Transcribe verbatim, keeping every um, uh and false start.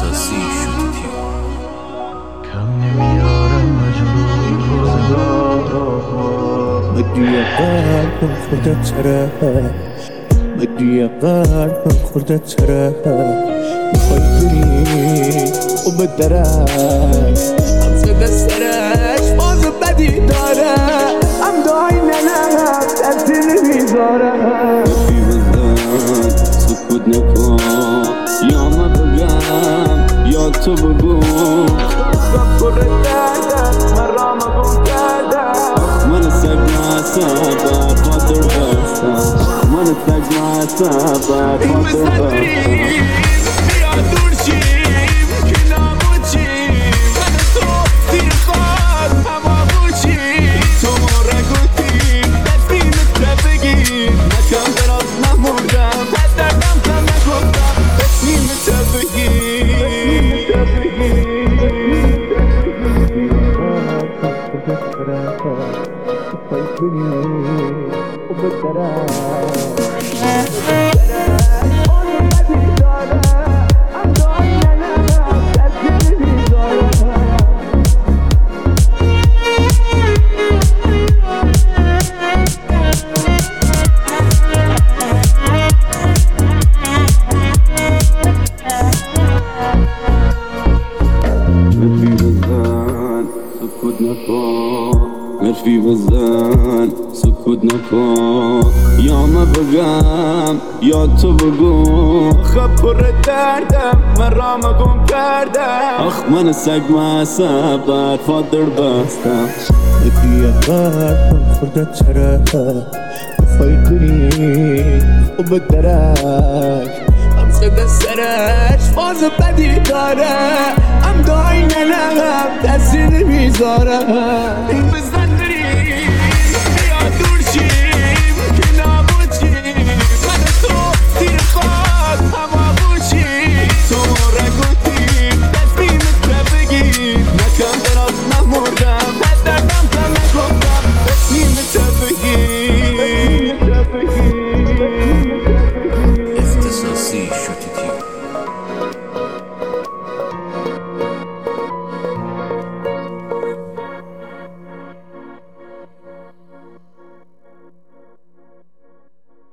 اختصاصی شدیدی کم نمیارم مجبوری روزگارا مدی قلبم خودت چرا مدی قلبم خودت چرا میخوای بری و به درک هم زده سرش باز بدی داره هم دای ننم تاثیر میذاره رفی بزن سکوت نکن یا من بگم یا تو بگو رب پر کردم من رام گم کردم من سگ معصب بر خاطر بستم من سگ معصب بر این خاطر بزن بریم بیا دور شیم که نبودیم من تو زیر خواهد همه بوشیم تو ما رگوتیم دستیم تو بگیم نکم دراز نموردم پس دردم کم نگفتم دستیم تو بگیم مرفی بزن سکوت نکن یا من بگم یا تو بگو خب پر دردم من رام گم کردم آخ من سگ معصب بر خاطر بستم مدی قلبم خودت چرا میخوای بری و به درک هم زده سرش باز بدی داره هم دای ننم تاثیر میذاره این بزن بریم بیا دور شیم که نبودیم من تو زیر خواهد همه بوشیم تو ما رگوتیم دستیم تو بگیم نکم دراز نموردم پس دردم کم نگفتم دستیم تو بگیم اختصاصی شدیدی